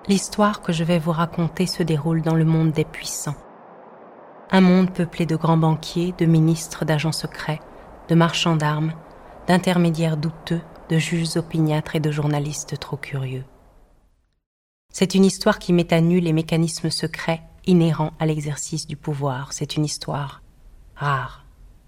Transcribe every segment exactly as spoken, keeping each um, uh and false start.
L'histoire que je vais vous raconter se déroule dans le monde des puissants. Un monde peuplé de grands banquiers, de ministres, d'agents secrets, de marchands d'armes, d'intermédiaires douteux, de juges opiniâtres et de journalistes trop curieux. C'est une histoire qui met à nu les mécanismes secrets inhérents à l'exercice du pouvoir. C'est une histoire rare.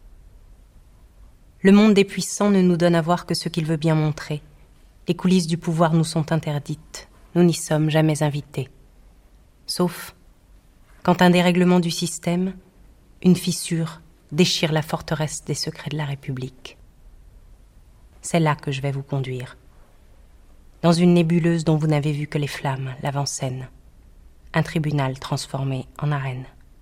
Le monde des puissants ne nous donne à voir que ce qu'il veut bien montrer. Les coulisses du pouvoir nous sont interdites. Nous n'y sommes jamais invités. Sauf quand un dérèglement du système, une fissure, déchire la forteresse des secrets de la République. C'est là que je vais vous conduire. Dans une nébuleuse dont vous n'avez vu que les flammes, l'avant-scène. Un tribunal transformé en arène.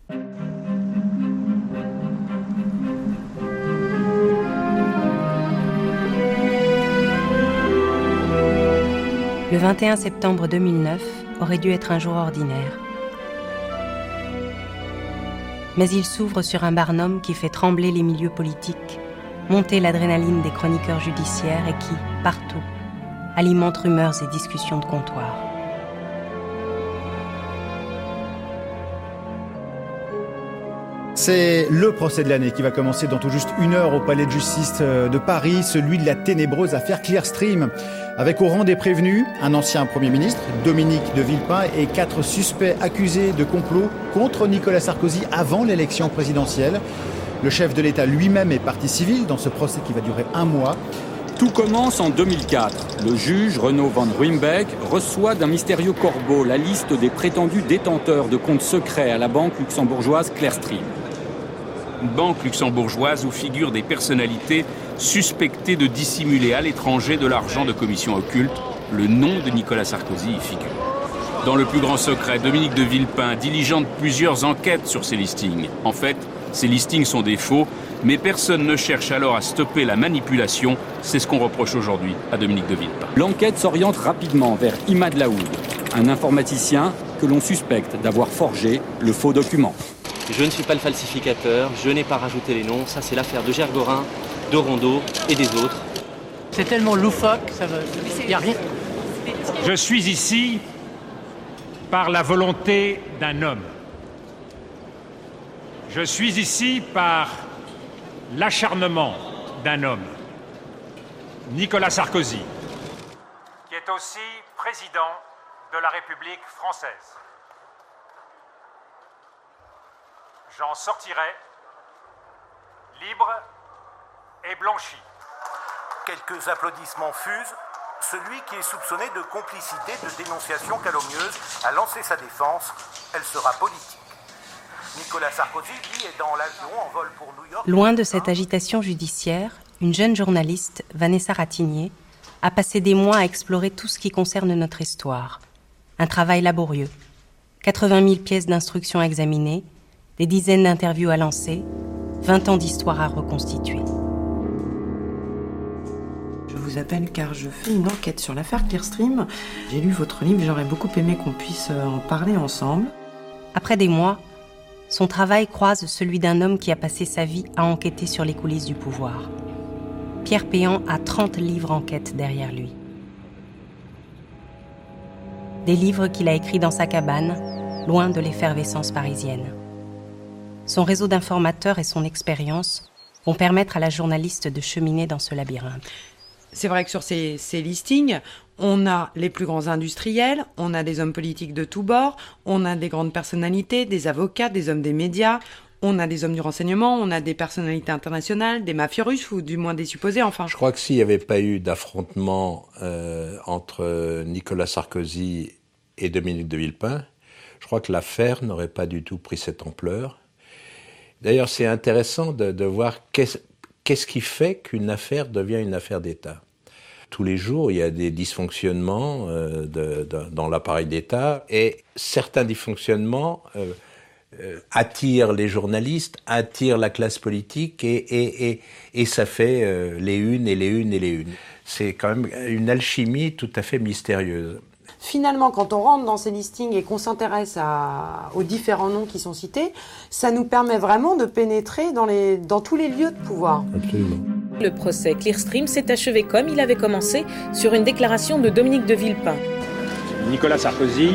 Le vingt et un septembre deux mille neuf aurait dû être un jour ordinaire. Mais il s'ouvre sur un barnum qui fait trembler les milieux politiques, monter l'adrénaline des chroniqueurs judiciaires et qui, partout, alimente rumeurs et discussions de comptoir. C'est le procès de l'année qui va commencer dans tout juste une heure au palais de justice de Paris, celui de la ténébreuse affaire Clearstream. Avec au rang des prévenus, un ancien Premier ministre, Dominique de Villepin, et quatre suspects accusés de complot contre Nicolas Sarkozy avant l'élection présidentielle. Le chef de l'État lui-même est partie civile dans ce procès qui va durer un mois. Tout commence en deux mille quatre. Le juge Renaud van Ruymbeck reçoit d'un mystérieux corbeau la liste des prétendus détenteurs de comptes secrets à la banque luxembourgeoise Clearstream. Une banque luxembourgeoise où figurent des personnalités suspectées de dissimuler à l'étranger de l'argent de commissions occultes. Le nom de Nicolas Sarkozy y figure. Dans le plus grand secret, Dominique de Villepin diligente plusieurs enquêtes sur ces listings. En fait, ces listings sont des faux, mais personne ne cherche alors à stopper la manipulation. C'est ce qu'on reproche aujourd'hui à Dominique de Villepin. L'enquête s'oriente rapidement vers Imad Laoud, un informaticien que l'on suspecte d'avoir forgé le faux document. Je ne suis pas le falsificateur, je n'ai pas rajouté les noms, ça c'est l'affaire de Gergorin, de Rondeau et des autres. C'est tellement loufoque, ça veut... il n'y a rien. Je suis ici par la volonté d'un homme. Je suis ici par l'acharnement d'un homme, Nicolas Sarkozy, qui est aussi président de la République française. J'en sortirai libre et blanchi. Quelques applaudissements fusent. Celui qui est soupçonné de complicité de dénonciation calomnieuse a lancé sa défense. Elle sera politique. Nicolas Sarkozy, lui, est dans l'avion en vol pour New York. Loin de cette agitation judiciaire, une jeune journaliste, Vanessa Ratignier, a passé des mois à explorer tout ce qui concerne notre histoire. Un travail laborieux. quatre-vingt mille pièces d'instruction à examiner, des dizaines d'interviews à lancer, vingt ans d'histoire à reconstituer. Je vous appelle car je fais une enquête sur l'affaire Clearstream. J'ai lu votre livre, j'aurais beaucoup aimé qu'on puisse en parler ensemble. Après des mois, son travail croise celui d'un homme qui a passé sa vie à enquêter sur les coulisses du pouvoir. Pierre Péan a trente livres enquête derrière lui. Des livres qu'il a écrits dans sa cabane, loin de l'effervescence parisienne. Son réseau d'informateurs et son expérience vont permettre à la journaliste de cheminer dans ce labyrinthe. C'est vrai que sur ces, ces listings, on a les plus grands industriels, on a des hommes politiques de tous bords, on a des grandes personnalités, des avocats, des hommes des médias, on a des hommes du renseignement, on a des personnalités internationales, des mafieux russes, ou du moins des supposés, enfin. Je crois que s'il n'y avait pas eu d'affrontement euh, entre Nicolas Sarkozy et Dominique de Villepin, je crois que l'affaire n'aurait pas du tout pris cette ampleur. D'ailleurs, c'est intéressant de, de voir qu'est-ce, qu'est-ce qui fait qu'une affaire devient une affaire d'État. Tous les jours, il y a des dysfonctionnements euh, de, de, dans l'appareil d'État, et certains dysfonctionnements euh, euh, attirent les journalistes, attirent la classe politique, et, et, et, et ça fait euh, les unes et les unes et les unes. C'est quand même une alchimie tout à fait mystérieuse. Finalement, quand on rentre dans ces listings et qu'on s'intéresse à, aux différents noms qui sont cités, ça nous permet vraiment de pénétrer dans, les, dans tous les lieux de pouvoir. Absolument. Le procès Clearstream s'est achevé comme il avait commencé, sur une déclaration de Dominique de Villepin. Nicolas Sarkozy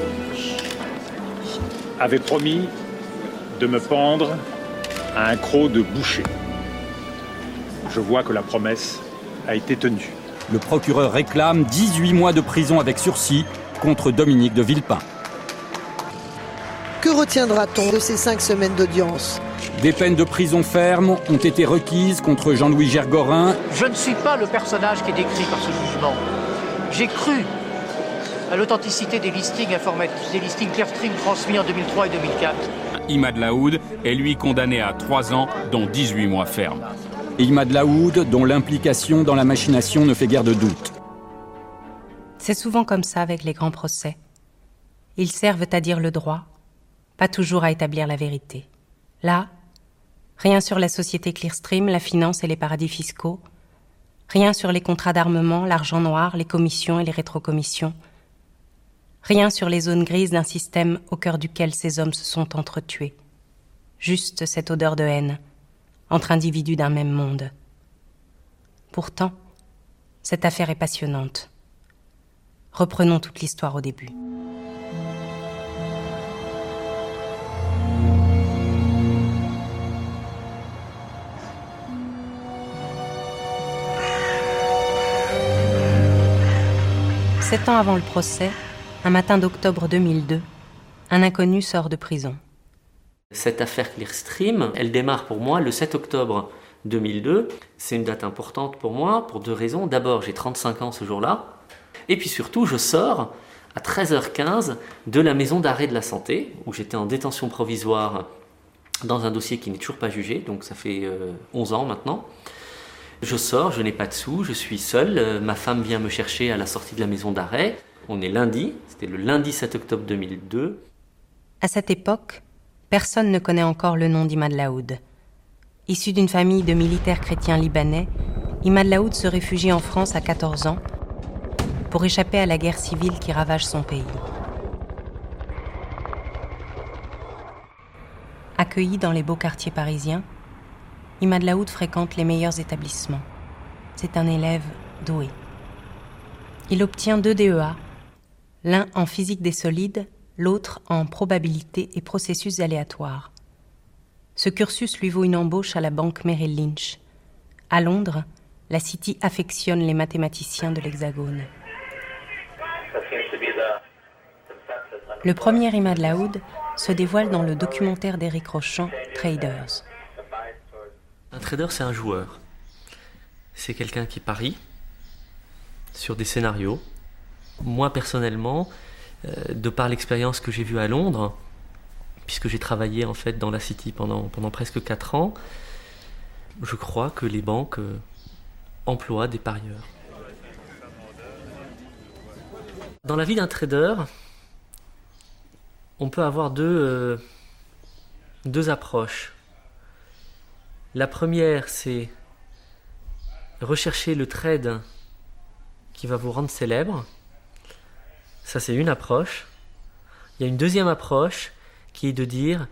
avait promis de me pendre à un croc de boucher. Je vois que la promesse a été tenue. Le procureur réclame dix-huit mois de prison avec sursis contre Dominique de Villepin. Que retiendra-t-on de ces cinq semaines d'audience ? Des peines de prison ferme ont été requises contre Jean-Louis Gergorin. Je ne suis pas le personnage qui est décrit par ce jugement. J'ai cru à l'authenticité des listings informatifs, des listings Clearstream transmis en deux mille trois et deux mille quatre. Imad Laoud est lui condamné à trois ans, dont dix-huit mois ferme. Imad Laoud, dont l'implication dans la machination ne fait guère de doute. C'est souvent comme ça avec les grands procès. Ils servent à dire le droit, pas toujours à établir la vérité. Là, rien sur la société Clearstream, la finance et les paradis fiscaux, rien sur les contrats d'armement, l'argent noir, les commissions et les rétrocommissions, rien sur les zones grises d'un système au cœur duquel ces hommes se sont entretués. Juste cette odeur de haine, entre individus d'un même monde. Pourtant, cette affaire est passionnante. Reprenons toute l'histoire au début. Sept ans avant le procès, un matin d'octobre deux mille deux, un inconnu sort de prison. Cette affaire Clearstream, elle démarre pour moi le sept octobre deux mille deux. C'est une date importante pour moi pour deux raisons. D'abord, j'ai trente-cinq ans ce jour-là. Et puis surtout, je sors à treize heures quinze de la maison d'arrêt de la santé, où j'étais en détention provisoire dans un dossier qui n'est toujours pas jugé, donc ça fait euh, onze ans maintenant. Je sors, je n'ai pas de sous, je suis seul. Euh, ma femme vient me chercher à la sortie de la maison d'arrêt. On est lundi, c'était le lundi sept octobre deux mille deux. À cette époque, personne ne connaît encore le nom d'Imad Laoud. Issu d'une famille de militaires chrétiens libanais, Imad Laoud se réfugie en France à quatorze ans pour échapper à la guerre civile qui ravage son pays. Accueilli dans les beaux quartiers parisiens, Imad Laoud fréquente les meilleurs établissements. C'est un élève doué. Il obtient deux D E A, l'un en physique des solides, l'autre en probabilité et processus aléatoires. Ce cursus lui vaut une embauche à la banque Merrill Lynch. À Londres, la City affectionne les mathématiciens de l'Hexagone. Le premier Imad Laoud se dévoile dans le documentaire d'Éric Rochant, Traders. Un trader, c'est un joueur. C'est quelqu'un qui parie sur des scénarios. Moi, personnellement, euh, de par l'expérience que j'ai vue à Londres, puisque j'ai travaillé en fait dans la City pendant, pendant presque quatre ans, je crois que les banques euh, emploient des parieurs. Dans la vie d'un trader, on peut avoir deux, euh, deux approches. La première, c'est rechercher le trade qui va vous rendre célèbre. Ça, c'est une approche. Il y a une deuxième approche qui est de dire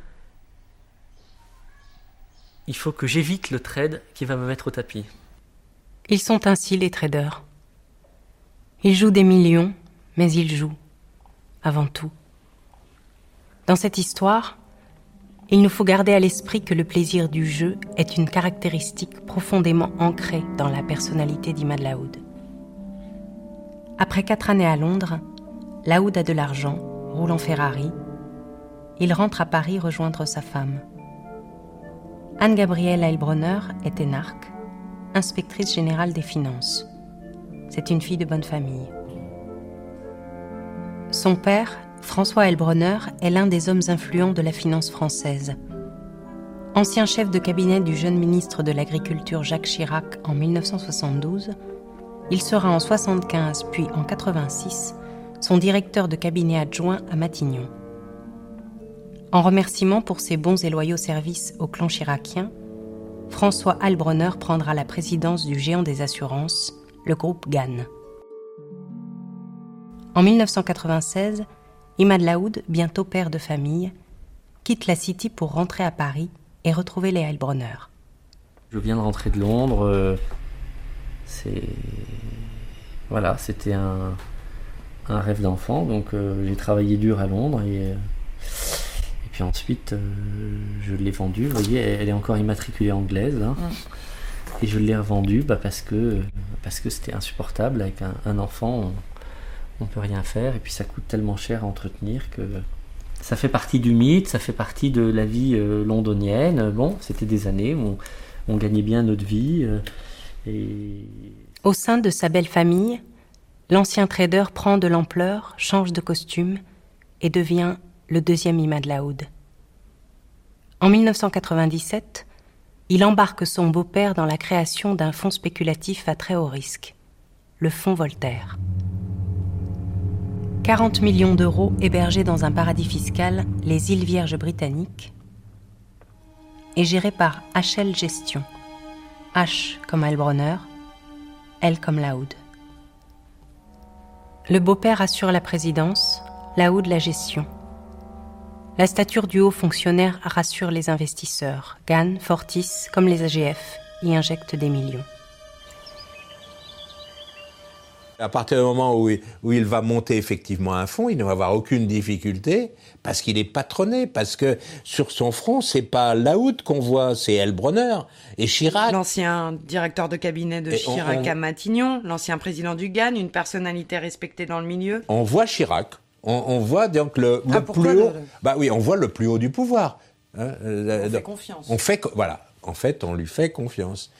il faut que j'évite le trade qui va me mettre au tapis. Ils sont ainsi les traders. Ils jouent des millions, mais ils jouent, avant tout. Dans cette histoire, il nous faut garder à l'esprit que le plaisir du jeu est une caractéristique profondément ancrée dans la personnalité d'Imad Laoud. Après quatre années à Londres, Laoud a de l'argent, roule en Ferrari. Il rentre à Paris rejoindre sa femme. Anne-Gabrielle Heilbronner est énarque, inspectrice générale des finances. C'est une fille de bonne famille. Son père, François Heilbronner, est l'un des hommes influents de la finance française. Ancien chef de cabinet du jeune ministre de l'Agriculture Jacques Chirac en mille neuf cent soixante-douze, il sera en soixante-quinze puis en quatre-vingt-six son directeur de cabinet adjoint à Matignon. En remerciement pour ses bons et loyaux services au clan chiracien, François Heilbronner prendra la présidence du géant des assurances, le groupe Gann. En mille neuf cent quatre-vingt-seize, Imad Laoud, bientôt père de famille, quitte la City pour rentrer à Paris et retrouver les Heilbronner. Je viens de rentrer de Londres. Euh, c'est... Voilà, c'était un, un rêve d'enfant. Donc euh, j'ai travaillé dur à Londres et, euh, et puis ensuite euh, je l'ai vendue. Vous voyez, elle, elle est encore immatriculée anglaise là. Mm. Et je l'ai revendue bah, parce que parce que c'était insupportable. Avec un, un enfant, on ne peut rien faire et puis ça coûte tellement cher à entretenir que ça fait partie du mythe, ça fait partie de la vie euh, londonienne. Bon, c'était des années où on, on gagnait bien notre vie. Euh, et... Au sein de sa belle famille, l'ancien trader prend de l'ampleur, change de costume et devient le deuxième Imad Laoud. En dix-neuf cent quatre-vingt-dix-sept, il embarque son beau-père dans la création d'un fonds spéculatif à très haut risque, le fonds Voltaire. quarante millions d'euros hébergés dans un paradis fiscal, les îles Vierges britanniques, et géré par H L Gestion. H comme Heilbronner, L comme Laoud. Le beau-père assure la présidence, Laoud la gestion. La stature du haut fonctionnaire rassure les investisseurs. Gann, Fortis, comme les A G F, y injectent des millions. À partir du moment où il, où il va monter effectivement un fonds, il ne va avoir aucune difficulté parce qu'il est patronné, parce que sur son front, c'est pas Laoud qu'on voit, c'est Heilbronner et Chirac. L'ancien directeur de cabinet de et Chirac on, on... à Matignon, l'ancien président du Gann, une personnalité respectée dans le milieu. On voit Chirac, on, on voit donc le, ah, le plus haut. Le... Bah oui, on voit le plus haut du pouvoir. Hein, on euh, fait confiance. On fait, voilà, en fait, on lui fait confiance.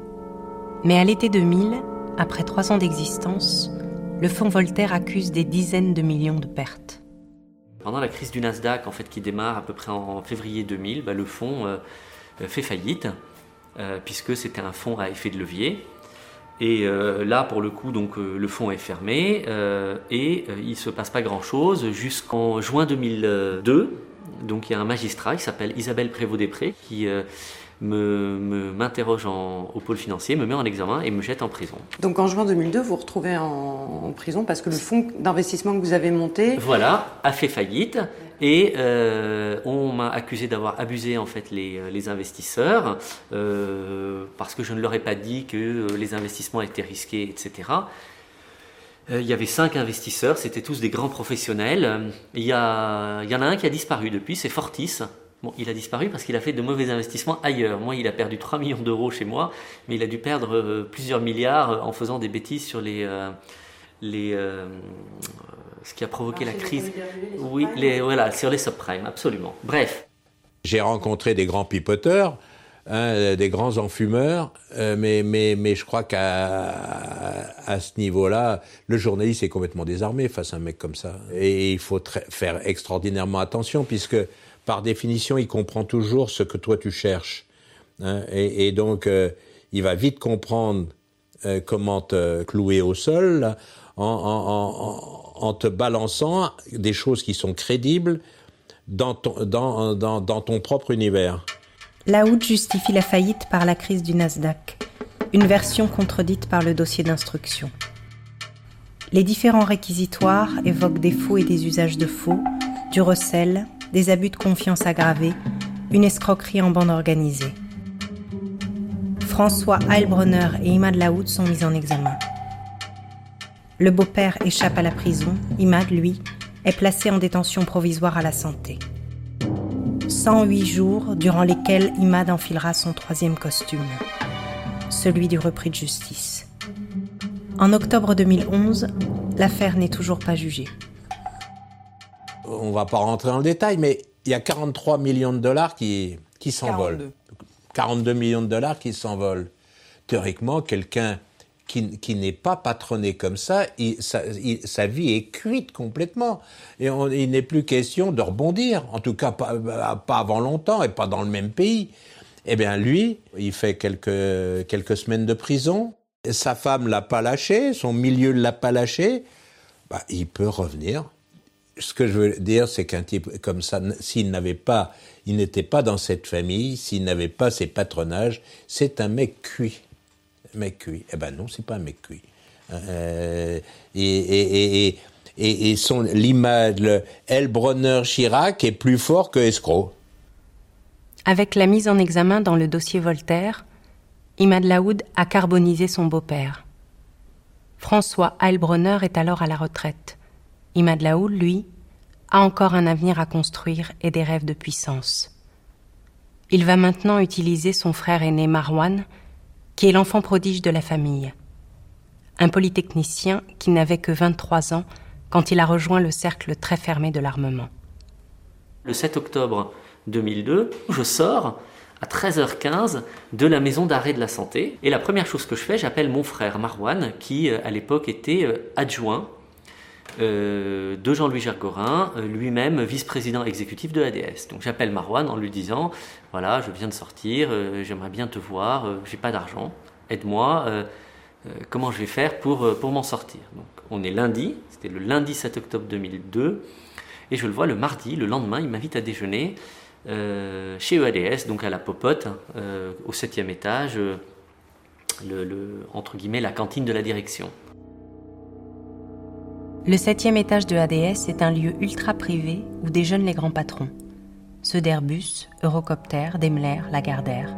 Mais à l'été deux mille, après trois ans d'existence, le fonds Voltaire accuse des dizaines de millions de pertes. Pendant la crise du Nasdaq, en fait, qui démarre à peu près en février deux mille, bah, le fonds euh, fait faillite, euh, puisque c'était un fonds à effet de levier. Et euh, là, pour le coup, donc, euh, le fonds est fermé euh, et euh, il ne se passe pas grand-chose jusqu'en juin deux mille deux. Donc, il y a un magistrat qui s'appelle Isabelle Prévost-Després qui... Euh, Me, me, m'interroge en, au pôle financier, me met en examen et me jette en prison. Donc en juin deux mille deux, vous vous retrouvez en, en prison parce que le fonds d'investissement que vous avez monté... Voilà, a fait faillite et euh, on m'a accusé d'avoir abusé en fait les, les investisseurs euh, parce que je ne leur ai pas dit que les investissements étaient risqués, et cetera. Il y avait cinq investisseurs, c'était tous des grands professionnels. Il y, a, il y en a un qui a disparu depuis, c'est Fortis. Bon, il a disparu parce qu'il a fait de mauvais investissements ailleurs. Moi, il a perdu trois millions d'euros chez moi, mais il a dû perdre euh, plusieurs milliards en faisant des bêtises sur les, euh, les, euh, ce qui a provoqué ah, la crise. Les oui, les, voilà, sur les subprimes, absolument. Bref. J'ai rencontré des grands pipoteurs, hein, des grands enfumeurs, euh, mais, mais, mais je crois qu'à à ce niveau-là, le journaliste est complètement désarmé face à un mec comme ça. Et il faut très, faire extraordinairement attention, puisque par définition, il comprend toujours ce que toi tu cherches. Hein, et, et donc, euh, il va vite comprendre euh, comment te clouer au sol là, en, en, en, en te balançant des choses qui sont crédibles dans ton, dans, dans, dans ton propre univers. Laoud justifie la faillite par la crise du Nasdaq, une version contredite par le dossier d'instruction. Les différents réquisitoires évoquent des faux et des usages de faux, du recel, des abus de confiance aggravés, une escroquerie en bande organisée. François Heilbronner et Imad Laoud sont mis en examen. Le beau-père échappe à la prison, Imad, lui, est placé en détention provisoire à la santé. cent huit jours durant lesquels Imad enfilera son troisième costume, celui du repris de justice. En octobre deux mille onze, l'affaire n'est toujours pas jugée. On ne va pas rentrer dans le détail, mais il y a quarante-trois millions de dollars qui, qui s'envolent. quarante-deux. quarante-deux millions de dollars qui s'envolent. Théoriquement, quelqu'un qui, qui n'est pas patronné comme ça, il, sa, il, sa vie est cuite complètement. Et on, il n'est plus question de rebondir, en tout cas pas, pas avant longtemps et pas dans le même pays. Eh bien lui, il fait quelques, quelques semaines de prison. Sa femme ne l'a pas lâché, son milieu ne l'a pas lâché. Bah, il peut revenir. Ce que je veux dire, c'est qu'un type comme ça, s'il n'avait pas, il n'était pas dans cette famille, s'il n'avait pas ces patronages, c'est un mec cuit. Un mec cuit. Eh ben non, c'est pas un mec cuit. Euh, et, et, et, et, et son, l'image, le Heilbronner Chirac est plus fort que escroc. Avec la mise en examen dans le dossier Voltaire, Imad Laoud a carbonisé son beau-père. François Heilbronner est alors à la retraite. Imad Laoud, lui, a encore un avenir à construire et des rêves de puissance. Il va maintenant utiliser son frère aîné Marwan, qui est l'enfant prodige de la famille. Un polytechnicien qui n'avait que vingt-trois ans quand il a rejoint le cercle très fermé de l'armement. Le sept octobre deux mille deux, je sors à treize heures quinze de la maison d'arrêt de la santé. Et la première chose que je fais, j'appelle mon frère Marwan, qui à l'époque était adjoint euh, de Jean-Louis Gergorin, lui-même vice-président exécutif de A D S. Donc j'appelle Marwan en lui disant « Voilà, je viens de sortir, euh, j'aimerais bien te voir, euh, j'ai pas d'argent, aide-moi, euh, euh, comment je vais faire pour, euh, pour m'en sortir ?» Donc on est lundi, c'était le lundi sept octobre deux mille deux, et je le vois le mardi, le lendemain, il m'invite à déjeuner Euh, chez E A D S, donc à la Popote, euh, au septième étage, euh, le, le, entre guillemets la cantine de la direction. Le septième étage de A D S est un lieu ultra privé où déjeunent les grands patrons, ceux d'Airbus, Eurocopter, Daimler, Lagardère.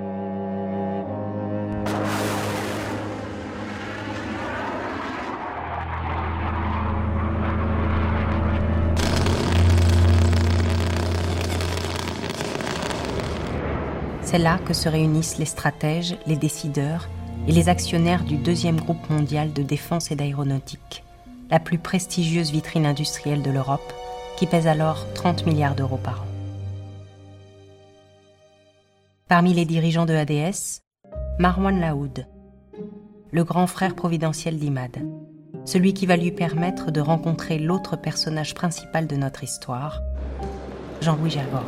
C'est là que se réunissent les stratèges, les décideurs et les actionnaires du deuxième groupe mondial de défense et d'aéronautique, la plus prestigieuse vitrine industrielle de l'Europe, qui pèse alors trente milliards d'euros par an. Parmi les dirigeants de A D S, Marwan Laoud, le grand frère providentiel d'Imad, celui qui va lui permettre de rencontrer l'autre personnage principal de notre histoire, Jean-Louis Gergorin.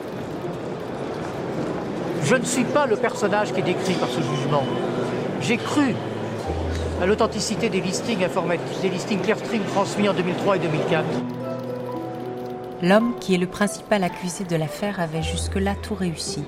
Je ne suis pas le personnage qui est décrit par ce jugement. J'ai cru à l'authenticité des listings informatiques, des listings Clearstream transmis en deux mille trois et deux mille quatre. L'homme qui est le principal accusé de l'affaire avait jusque-là tout réussi.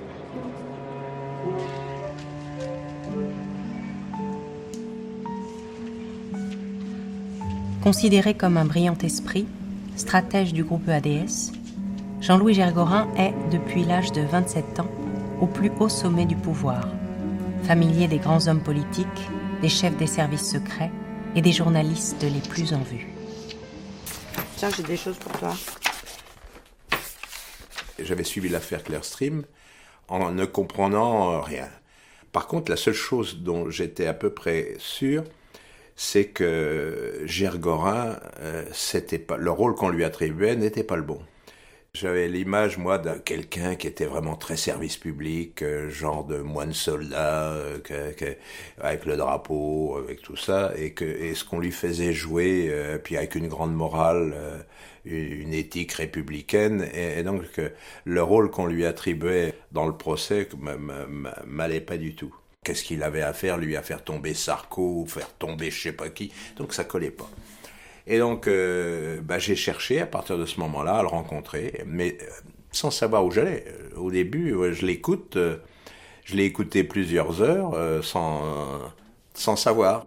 Considéré comme un brillant esprit, stratège du groupe E A D S, Jean-Louis Gergorin est, depuis l'âge de vingt-sept ans, au plus haut sommet du pouvoir, familier des grands hommes politiques, des chefs des services secrets et des journalistes les plus en vue. Tiens, j'ai des choses pour toi. J'avais suivi l'affaire Clearstream en ne comprenant rien. Par contre, la seule chose dont j'étais à peu près sûr, c'est que Gergorin, euh, c'était pas, le rôle qu'on lui attribuait n'était pas le bon. J'avais l'image, moi, de quelqu'un qui était vraiment très service public, euh, genre de moine soldat, euh, que, que, avec le drapeau, avec tout ça, et que et ce qu'on lui faisait jouer, euh, puis avec une grande morale, euh, une, une éthique républicaine, et, et donc que le rôle qu'on lui attribuait dans le procès m'allait pas du tout. Qu'est-ce qu'il avait à faire, lui, à faire tomber Sarko, ou faire tomber je sais pas qui, donc ça collait pas. Et donc, euh, bah, j'ai cherché à partir de ce moment-là à le rencontrer, mais euh, sans savoir où j'allais. Au début, ouais, je l'écoute, euh, je l'ai écouté plusieurs heures euh, sans, euh, sans savoir.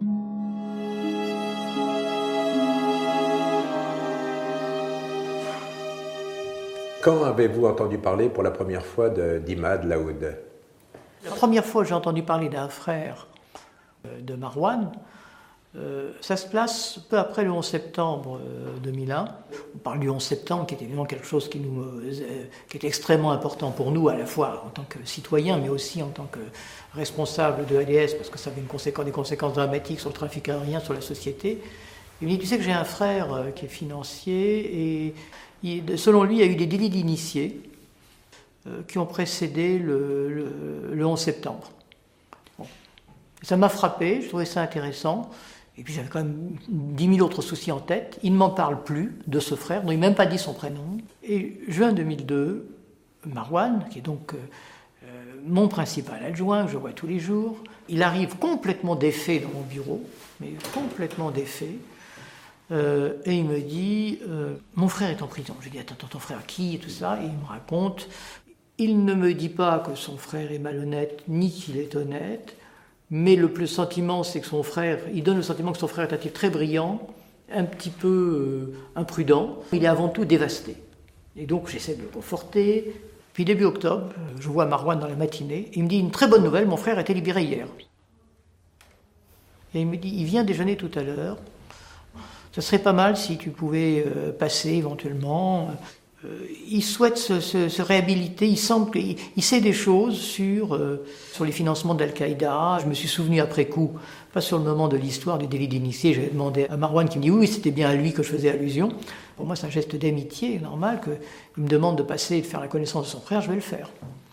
Quand avez-vous entendu parler pour la première fois de, d'Imad Laoud ? La première fois que j'ai entendu parler d'un frère de Marwan, Euh, ça se place peu après le onze septembre euh, deux mille un. On parle du onze septembre, qui est évidemment quelque chose qui, nous, euh, qui est extrêmement important pour nous, à la fois en tant que citoyens, mais aussi en tant que responsables de A D S, parce que ça avait une conséquence, des conséquences dramatiques sur le trafic aérien, sur la société. Il me dit, tu sais que j'ai un frère euh, qui est financier, et il, selon lui, il y a eu des délits d'initiés euh, qui ont précédé le, le, le onze septembre. Bon. Ça m'a frappé, je trouvais ça intéressant. Et puis j'avais quand même dix mille autres soucis en tête. Il ne m'en parle plus de ce frère, dont il n'a même pas dit son prénom. Et juin deux mille deux, Marwan, qui est donc euh, mon principal adjoint, que je vois tous les jours, il arrive complètement défait dans mon bureau, mais complètement défait, euh, et il me dit euh, « Mon frère est en prison ». Je lui dis « Attends, ton frère qui ?» et tout ça, et il me raconte. Il ne me dit pas que son frère est malhonnête, ni qu'il est honnête, mais le plus sentiment, c'est que son frère, il donne le sentiment que son frère est un type très brillant, un petit peu euh, imprudent. Il est avant tout dévasté. Et donc j'essaie de le conforter. Puis début octobre, je vois Marwan dans la matinée. Il me dit une très bonne nouvelle, mon frère a été libéré hier. Et il me dit, il vient déjeuner tout à l'heure. Ce serait pas mal si tu pouvais euh, passer éventuellement. Euh, il souhaite se, se, se réhabiliter, il semble qu'il il sait des choses sur, euh, sur les financements d'Al-Qaïda. Je me suis souvenu après coup, pas sur le moment de l'histoire du délit d'initié, j'avais demandé à Marwan qui me dit oui, c'était bien à lui que je faisais allusion. Pour moi, c'est un geste d'amitié normal qu'il me demande de passer et de faire la connaissance de son frère, je vais le faire.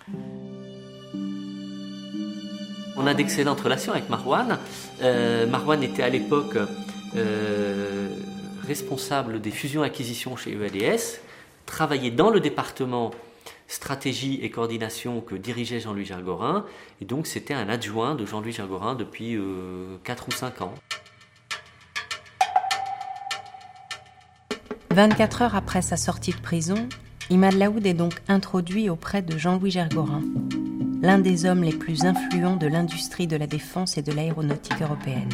On a d'excellentes relations avec Marwan. Euh, Marwan était à l'époque euh, responsable des fusions-acquisitions chez E A D S, travaillait dans le département stratégie et coordination que dirigeait Jean-Louis Gergorin, et donc c'était un adjoint de Jean-Louis Gergorin depuis euh, quatre ou cinq ans. vingt-quatre heures après sa sortie de prison, Imad Laoud est donc introduit auprès de Jean-Louis Gergorin, l'un des hommes les plus influents de l'industrie de la défense et de l'aéronautique européenne.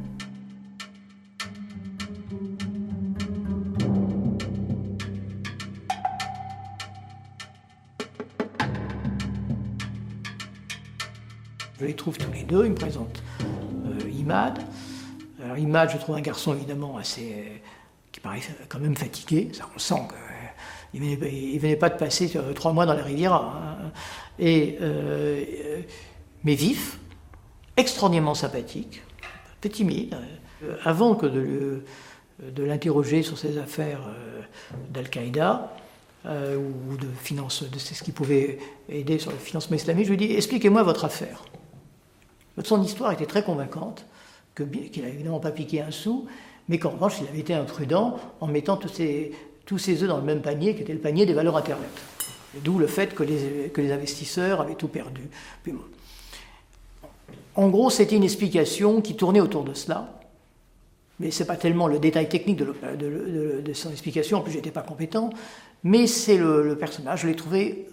Je les trouve tous les deux, ils me présentent euh, Imad. Alors Imad, je trouve un garçon évidemment assez... Euh, qui paraît quand même fatigué, ça on sent qu'il ne venait, il venait pas de passer euh, trois mois dans la Riviera. Hein. Et, euh, mais vif, extraordinairement sympathique, un peu timide. Euh, avant que de, le, de l'interroger sur ses affaires euh, d'Al-Qaïda, euh, ou de, finance, de ce qui pouvait aider sur le financement islamique, je lui dis « Expliquez-moi votre affaire ». Son histoire était très convaincante, que, qu'il n'a évidemment pas piqué un sou, mais qu'en revanche, il avait été imprudent en mettant tous ses, tous ses œufs dans le même panier, qui était le panier des valeurs Internet. D'où le fait que les, que les investisseurs avaient tout perdu. Puis, bon. En gros, c'était une explication qui tournait autour de cela, mais ce n'est pas tellement le détail technique de, de, de, de son explication, en plus je n'étais pas compétent, mais c'est le, le personnage, je l'ai trouvé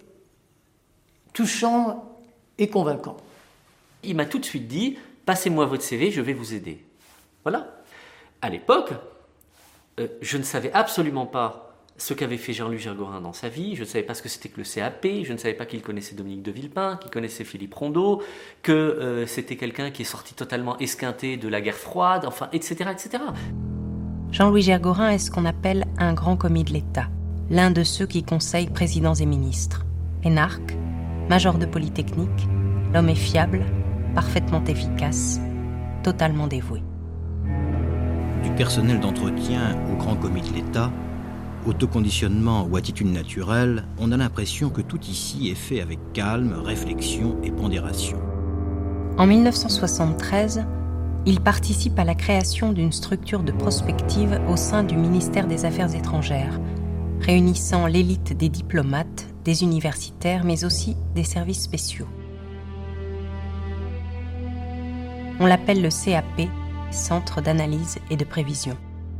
touchant et convaincant. Il m'a tout de suite dit « Passez-moi votre C V, je vais vous aider ». Voilà. À l'époque, euh, je ne savais absolument pas ce qu'avait fait Jean-Louis Gergorin dans sa vie, je ne savais pas ce que c'était que le C A P, je ne savais pas qu'il connaissait Dominique de Villepin, qu'il connaissait Philippe Rondeau, que euh, c'était quelqu'un qui est sorti totalement esquinté de la guerre froide, enfin, et cetera, et cetera. Jean-Louis Gergorin est ce qu'on appelle un grand commis de l'État, l'un de ceux qui conseillent présidents et ministres. Énarque, major de Polytechnique, l'homme est fiable, parfaitement efficace, totalement dévoué. Du personnel d'entretien au grand commis de l'État, autoconditionnement ou attitude naturelle, on a l'impression que tout ici est fait avec calme, réflexion et pondération. En mille neuf cent soixante-treize, il participe à la création d'une structure de prospective au sein du ministère des Affaires étrangères, réunissant l'élite des diplomates, des universitaires, mais aussi des services spéciaux. On l'appelle le C A P, Centre d'analyse et de prévision.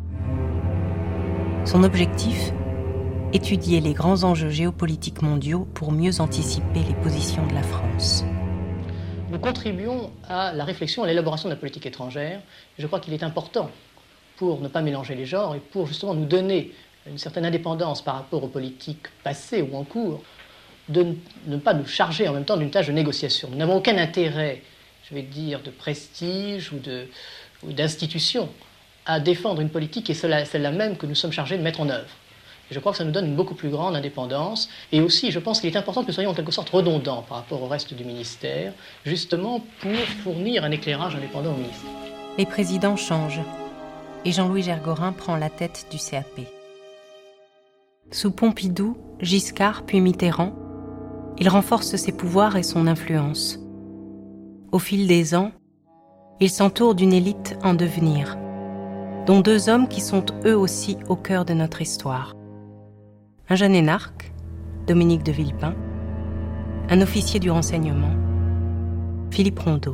Son objectif, étudier les grands enjeux géopolitiques mondiaux pour mieux anticiper les positions de la France. Nous contribuons à la réflexion, à l'élaboration de la politique étrangère. Je crois qu'il est important, pour ne pas mélanger les genres et pour justement nous donner une certaine indépendance par rapport aux politiques passées ou en cours, de ne pas nous charger en même temps d'une tâche de négociation. Nous n'avons aucun intérêt, je vais dire, de prestige ou de... ou d'institutions à défendre une politique qui est celle-là, celle-là même que nous sommes chargés de mettre en œuvre. Et je crois que ça nous donne une beaucoup plus grande indépendance. Et aussi, je pense qu'il est important que nous soyons en quelque sorte redondants par rapport au reste du ministère, justement pour fournir un éclairage indépendant au ministère. Les présidents changent, et Jean-Louis Gergorin prend la tête du C A P. Sous Pompidou, Giscard puis Mitterrand, il renforce ses pouvoirs et son influence. Au fil des ans, il s'entoure d'une élite en devenir, dont deux hommes qui sont eux aussi au cœur de notre histoire. Un jeune énarque, Dominique de Villepin, un officier du renseignement, Philippe Rondeau.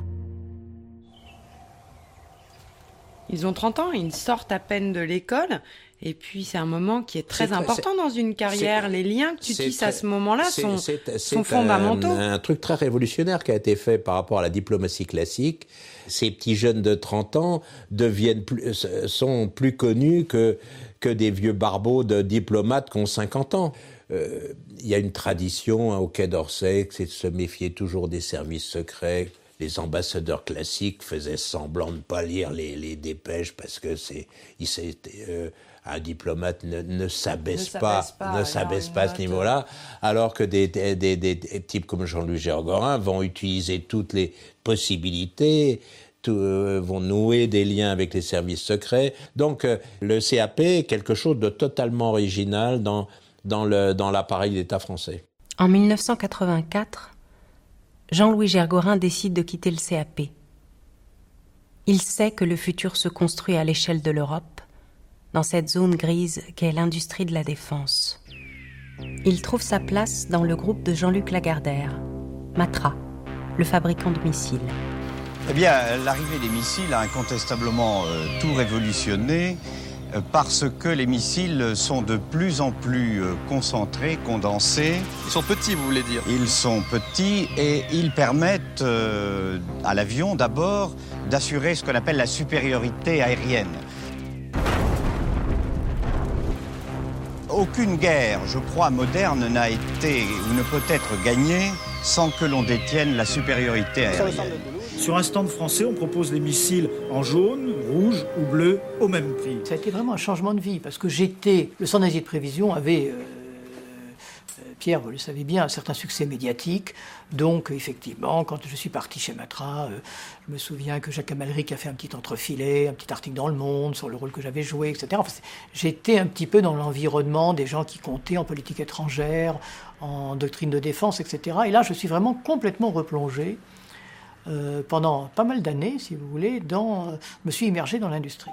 Ils ont trente ans, ils sortent à peine de l'école, et puis c'est un moment qui est très, très important dans une carrière. Les liens que tu tisses à ce moment-là sont, c'est, c'est, sont c'est fondamentaux. Un, un truc très révolutionnaire qui a été fait par rapport à la diplomatie classique. Ces petits jeunes de trente ans deviennent plus, sont plus connus que, que des vieux barbeaux de diplomates qui ont cinquante ans. Euh, il y a une tradition hein, au Quai d'Orsay, c'est de se méfier toujours des services secrets, les ambassadeurs classiques faisaient semblant de ne pas lire les, les dépêches parce que c'est, il euh, un diplomate ne, ne s'abaisse ne pas, pas, ne s'abaisse pas à ce niveau-là, alors que des, des, des, des, des types comme Jean-Louis Gergorin vont utiliser toutes les possibilités, tout, euh, vont nouer des liens avec les services secrets. Donc euh, le C A P est quelque chose de totalement original dans, dans, le, dans l'appareil d'État français. En mille neuf cent quatre-vingt-quatre, Jean-Louis Gergorin décide de quitter le C A P. Il sait que le futur se construit à l'échelle de l'Europe, dans cette zone grise qu'est l'industrie de la défense. Il trouve sa place dans le groupe de Jean-Luc Lagardère, Matra, le fabricant de missiles. Eh bien, l'arrivée des missiles a incontestablement euh, tout révolutionné euh, parce que les missiles sont de plus en plus euh, concentrés, condensés. Ils sont petits, vous voulez dire? Ils sont petits et ils permettent euh, à l'avion d'abord d'assurer ce qu'on appelle la supériorité aérienne. Aucune guerre, je crois, moderne n'a été ou ne peut être gagnée sans que l'on détienne la supériorité aérienne. Sur un stand français, on propose des missiles en jaune, rouge ou bleu au même prix. Ça a été vraiment un changement de vie parce que j'étais... Le Centre d'analyse de prévision avait, euh, Pierre, vous le savez bien, un certain succès médiatique. Donc, effectivement, quand je suis parti chez Matra, euh, je me souviens que Jacques Amalric a fait un petit entrefilet, un petit article dans Le Monde sur le rôle que j'avais joué, et cetera. Enfin, j'étais un petit peu dans l'environnement des gens qui comptaient en politique étrangère, en doctrine de défense, et cetera. Et là, je suis vraiment complètement replongé. Euh, pendant pas mal d'années, si vous voulez, dans, euh, me suis immergé dans l'industrie.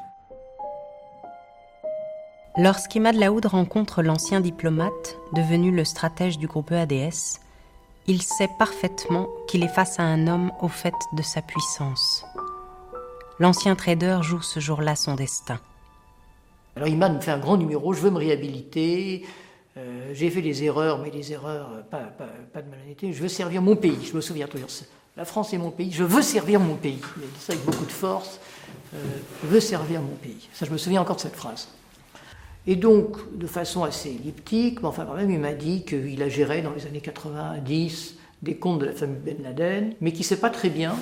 Lorsqu'Imad Laoud rencontre l'ancien diplomate, devenu le stratège du groupe E A D S, il sait parfaitement qu'il est face à un homme au fait de sa puissance. L'ancien trader joue ce jour-là son destin. Alors Imad me fait un grand numéro, je veux me réhabiliter, euh, j'ai fait des erreurs, mais des erreurs, pas, pas, pas de malhonnêteté, je veux servir mon pays, je me souviens toujours ça. La France est mon pays, je veux servir mon pays. Il a dit ça avec beaucoup de force. Euh, je veux servir mon pays. Ça, je me souviens encore de cette phrase. Et donc, de façon assez elliptique, mais enfin quand même, il m'a dit qu'il a géré dans les années quatre-vingt-dix des comptes de la famille Ben Laden, mais qu'il ne sait pas très bien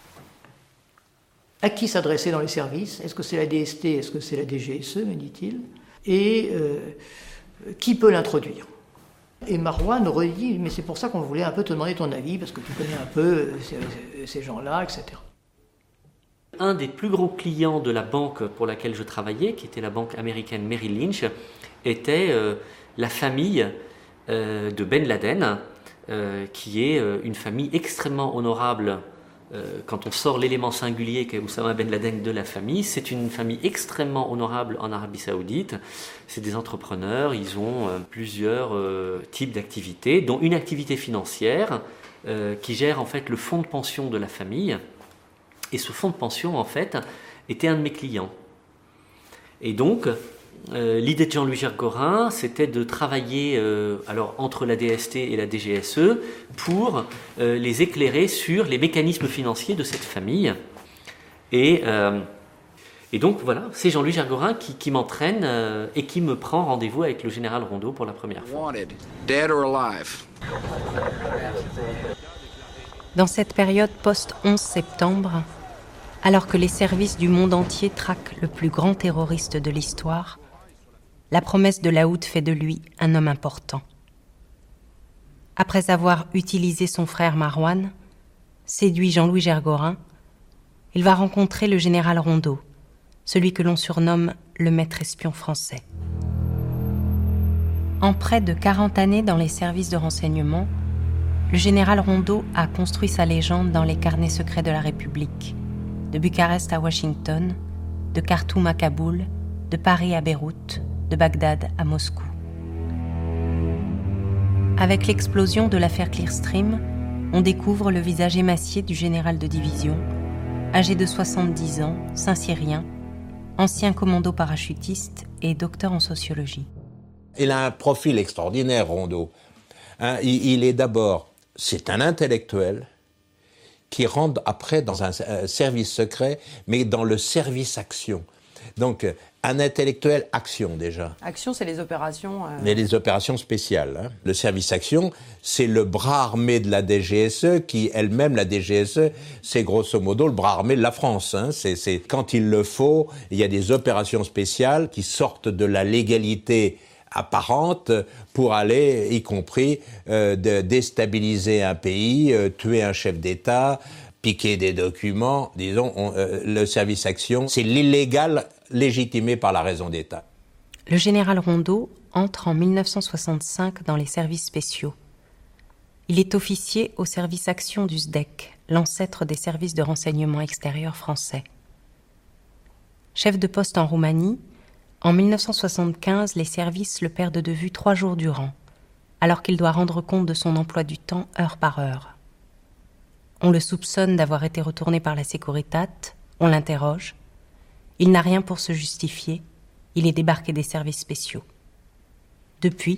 à qui s'adresser dans les services. Est-ce que c'est la D S T, est-ce que c'est la D G S E, me dit-il, et euh, qui peut l'introduire. Et Marouane aurait dit, mais c'est pour ça qu'on voulait un peu te demander ton avis, parce que tu connais un peu ces, ces gens-là, et cetera. Un des plus gros clients de la banque pour laquelle je travaillais, qui était la banque américaine Merrill Lynch, était euh, la famille euh, de Ben Laden, euh, qui est euh, une famille extrêmement honorable. Euh, quand on sort l'élément singulier qu'est Oussama Ben Laden de la famille, c'est une famille extrêmement honorable en Arabie Saoudite. C'est des entrepreneurs, ils ont euh, plusieurs euh, types d'activités, dont une activité financière euh, qui gère en fait le fonds de pension de la famille. Et ce fonds de pension, en fait, était un de mes clients. Et donc, euh, l'idée de Jean-Louis Gergorin, c'était de travailler euh, alors, entre la D S T et la D G S E pour euh, les éclairer sur les mécanismes financiers de cette famille. Et, euh, et donc, voilà, c'est Jean-Louis Gergorin qui, qui m'entraîne euh, et qui me prend rendez-vous avec le général Rondeau pour la première fois. Wanted, dead or alive. Dans cette période post-onze septembre, alors que les services du monde entier traquent le plus grand terroriste de l'histoire, la promesse de Laoud fait de lui un homme important. Après avoir utilisé son frère Marouane, séduit Jean-Louis Gergorin, il va rencontrer le général Rondeau, celui que l'on surnomme le maître espion français. En près de quarante années dans les services de renseignement, le général Rondeau a construit sa légende dans les carnets secrets de la République, de Bucarest à Washington, de Khartoum à Kaboul, de Paris à Beyrouth, de Bagdad à Moscou. Avec l'explosion de l'affaire Clearstream, on découvre le visage émacié du général de division, âgé de soixante-dix ans, Saint-Cyrien, ancien commando parachutiste et docteur en sociologie. Il a un profil extraordinaire, Rondeau. Hein, il, il est d'abord, c'est un intellectuel qui rentre après dans un, un service secret, mais dans le service-action. Donc, un intellectuel action, déjà. Action, c'est les opérations... Euh... Mais les opérations spéciales. Hein. Le service action, c'est le bras armé de la D G S E, qui elle-même, la D G S E, c'est grosso modo le bras armé de la France. Hein. C'est, c'est, quand il le faut, il y a des opérations spéciales qui sortent de la légalité apparente pour aller, y compris, euh, de déstabiliser un pays, euh, tuer un chef d'État, piquer des documents. Disons, on, euh, le service action, c'est l'illégal légitimé par la raison d'État. Le général Rondeau entre en mille neuf cent soixante-cinq dans les services spéciaux. Il est officier au service action du S D E C, l'ancêtre des services de renseignement extérieur français. Chef de poste en Roumanie, en mille neuf cent soixante-quinze, les services le perdent de vue trois jours durant, alors qu'il doit rendre compte de son emploi du temps heure par heure. On le soupçonne d'avoir été retourné par la Securitat, on l'interroge. Il n'a rien pour se justifier, il est débarqué des services spéciaux. Depuis,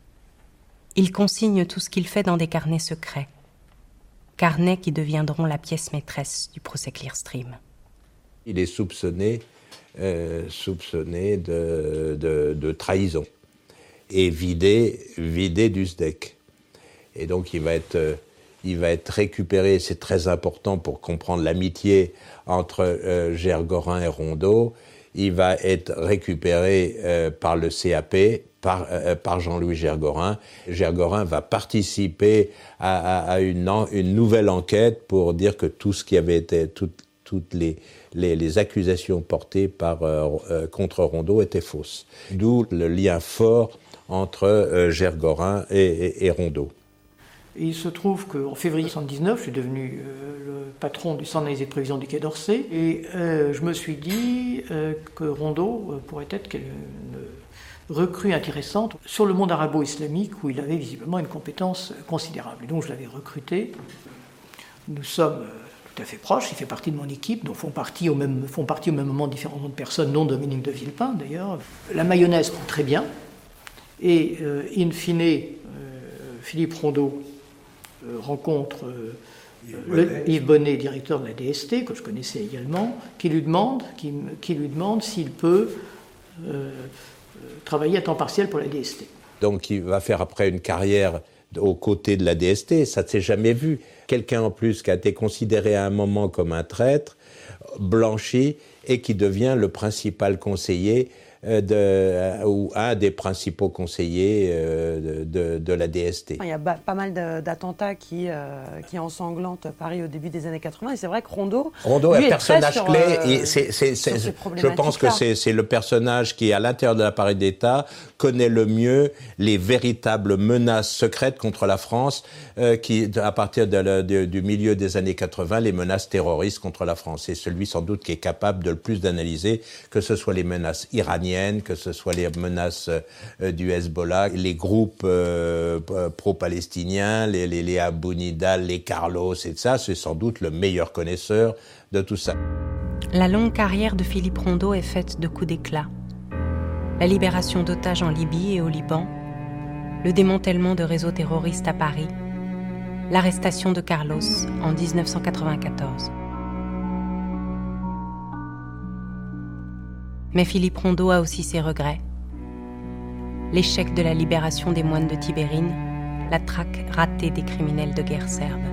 il consigne tout ce qu'il fait dans des carnets secrets, carnets qui deviendront la pièce maîtresse du procès Clearstream. Il est soupçonné, euh, soupçonné de, de, de trahison et vidé, vidé du S D E C. Et donc il va être... Euh, Il va être récupéré, c'est très important pour comprendre l'amitié entre euh, Gergorin et Rondeau. Il va être récupéré euh, par le C A P, par, euh, par Jean-Louis Gergorin. Gergorin va participer à, à, à une, une nouvelle enquête pour dire que tout ce qui avait été, tout, toutes les, les, les accusations portées par, euh, euh, contre Rondeau étaient fausses. D'où le lien fort entre euh, Gergorin et, et, et Rondeau. Et il se trouve qu'en février mille neuf cent soixante-dix-neuf, je suis devenu euh, le patron du centre d'analyse et de prévision du Quai d'Orsay, et euh, je me suis dit euh, que Rondeau euh, pourrait être une recrue intéressante sur le monde arabo-islamique, où il avait visiblement une compétence considérable. Et donc je l'avais recruté. Nous sommes euh, tout à fait proches, il fait partie de mon équipe, dont font partie au même, font partie au même moment différentes personnes, non Dominique de Villepin d'ailleurs. La mayonnaise prend très bien, et euh, in fine, euh, Philippe Rondeau Euh, rencontre euh, Yves, Bonnet. Le, Yves Bonnet, directeur de la D S T, que je connaissais également, qui lui demande, qui, qui lui demande s'il peut euh, travailler à temps partiel pour la D S T. Donc il va faire après une carrière aux côtés de la D S T, ça ne s'est jamais vu. Quelqu'un en plus qui a été considéré à un moment comme un traître, blanchi, et qui devient le principal conseiller De, ou un des principaux conseillers de, de, de la D S T. Il y a ba- pas mal de, d'attentats qui, euh, qui ensanglantent Paris au début des années quatre-vingts, et c'est vrai que Rondeau... Rondeau est un personnage sur, clé, euh, et c'est, c'est, c'est, je pense que c'est, c'est le personnage qui, à l'intérieur de l'appareil d'État, connaît le mieux les véritables menaces secrètes contre la France, euh, qui, à partir de la, de, du milieu des années quatre-vingts, les menaces terroristes contre la France. C'est celui sans doute qui est capable de le plus d'analyser, que ce soit les menaces iraniennes, que ce soit les menaces euh, du Hezbollah, les groupes euh, pro-palestiniens, les, les, les Abou Nidal, les Carlos et ça, c'est sans doute le meilleur connaisseur de tout ça. La longue carrière de Philippe Rondeau est faite de coups d'éclat. La libération d'otages en Libye et au Liban, le démantèlement de réseaux terroristes à Paris, l'arrestation de Carlos en dix-neuf cent quatre-vingt-quatorze. Mais Philippe Rondeau a aussi ses regrets. L'échec de la libération des moines de Tibérine, la traque ratée des criminels de guerre serbes.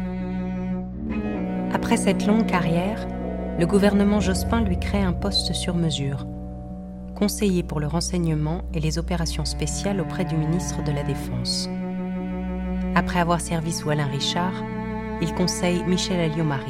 Après cette longue carrière, le gouvernement Jospin lui crée un poste sur mesure, conseiller pour le renseignement et les opérations spéciales auprès du ministre de la Défense. Après avoir servi sous Alain Richard, il conseille Michel Alliot-Marie.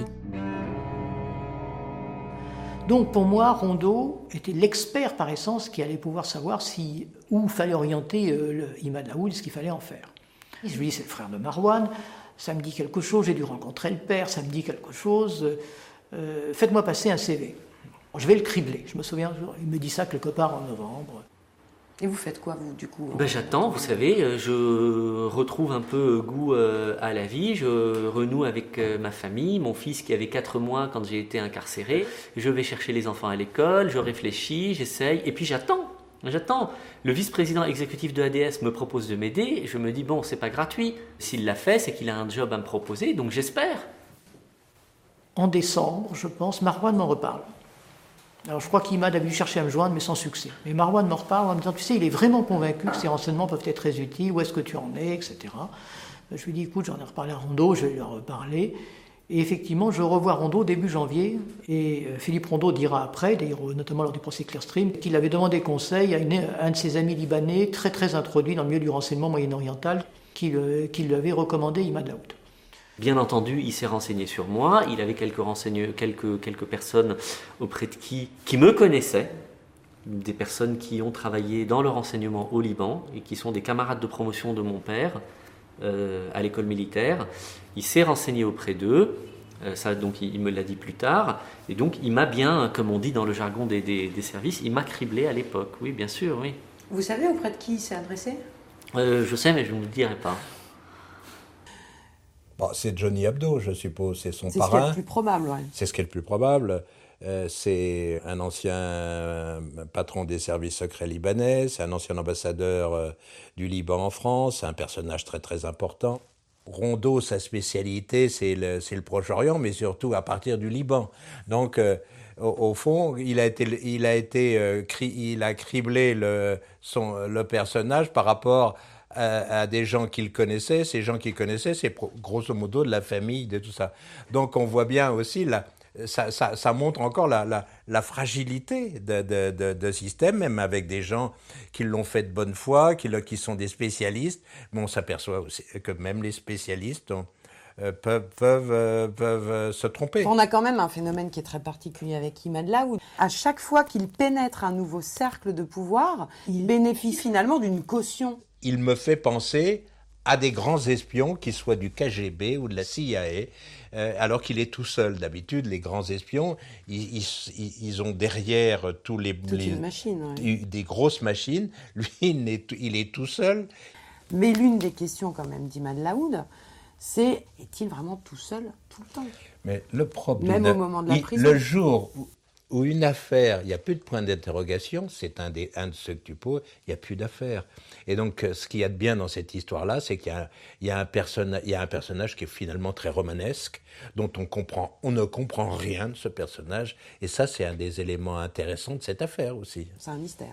Donc pour moi, Rondeau était l'expert par essence qui allait pouvoir savoir si, où fallait orienter euh, le Imad Laoud, ce qu'il fallait en faire. Je lui dis, c'est le frère de Marouane, ça me dit quelque chose, j'ai dû rencontrer le père, ça me dit quelque chose, euh, faites-moi passer un C V. Bon, je vais le cribler, je me souviens, il me dit ça quelque part en novembre. Et vous faites quoi, vous, du coup? Ben, j'attends, vous savez, je retrouve un peu goût à la vie, je renoue avec ma famille, mon fils qui avait quatre mois quand j'ai été incarcéré, je vais chercher les enfants à l'école, je réfléchis, j'essaye, et puis j'attends, j'attends. Le vice-président exécutif de A D S me propose de m'aider, je me dis, bon, c'est pas gratuit, s'il l'a fait, c'est qu'il a un job à me proposer, donc j'espère. En décembre, je pense, Marouane m'en reparle. Alors je crois qu'Imad avait dû chercher à me joindre, mais sans succès. Et Marouane m'en reparle en me disant, tu sais, il est vraiment convaincu que ces renseignements peuvent être très utiles, où est-ce que tu en es, et cetera. Je lui dis, écoute, j'en ai reparlé à Rondeau, je vais lui en reparler. Et effectivement, je revois Rondeau début janvier, et Philippe Rondeau dira après, d'ailleurs notamment lors du procès Clearstream, qu'il avait demandé conseil à, une, à un de ses amis libanais, très très introduit dans le milieu du renseignement moyen-oriental, qui, qui lui avait recommandé Imad Laoud. Bien entendu, il s'est renseigné sur moi, il avait quelques, renseignes, quelques, quelques personnes auprès de qui, qui me connaissaient, des personnes qui ont travaillé dans le renseignement au Liban, et qui sont des camarades de promotion de mon père, Euh, à l'école militaire. Il s'est renseigné auprès d'eux, euh, ça donc il, il me l'a dit plus tard, et donc il m'a bien, comme on dit dans le jargon des, des, des services, il m'a criblé à l'époque, oui bien sûr, oui. Vous savez auprès de qui il s'est adressé ? euh, Je sais, mais je ne vous le dirai pas. Bon, c'est Johnny Hebdo, je suppose, c'est son c'est parrain. C'est ce qui est le plus probable, oui. C'est ce qui est le plus probable. Euh, c'est un ancien patron des services secrets libanais, c'est un ancien ambassadeur euh, du Liban en France, c'est un personnage très très important. Rondeau, sa spécialité, c'est le, c'est le Proche-Orient, mais surtout à partir du Liban. Donc, euh, au, au fond, il a été, il a été, euh, cri, il a criblé le, son, le personnage par rapport à, à des gens qu'il connaissait. Ces gens qu'il connaissait, c'est pro, grosso modo de la famille, de tout ça. Donc, on voit bien aussi la Ça, ça, ça montre encore la, la, la fragilité de, de, de, de système, même avec des gens qui l'ont fait de bonne foi, qui, le, qui sont des spécialistes. Mais on s'aperçoit aussi que même les spécialistes ont, euh, peuvent, peuvent, euh, peuvent euh, se tromper. On a quand même un phénomène qui est très particulier avec Imad Laoud. À chaque fois qu'il pénètre un nouveau cercle de pouvoir, il bénéficie finalement d'une caution. Il me fait penser à des grands espions, qu'ils soient du K G B ou de la C I A, euh, alors qu'il est tout seul. D'habitude, les grands espions, ils, ils, ils ont derrière tous les... Toute les une machine, ouais. Des grosses machines. Lui, il est, il est tout seul. Mais l'une des questions quand même d'Imad Laoud, c'est, est-il vraiment tout seul tout le temps ? Mais le problème... Même au moment de la prison. Le jour où, où une affaire, il n'y a plus de point d'interrogation, c'est un, des, un de ceux que tu poses, il n'y a plus d'affaires. Et donc, ce qu'il y a de bien dans cette histoire-là, c'est qu'il y a, il y a, un, personna, il y a un personnage qui est finalement très romanesque, dont on, comprend, on ne comprend rien de ce personnage. Et ça, c'est un des éléments intéressants de cette affaire aussi. C'est un mystère.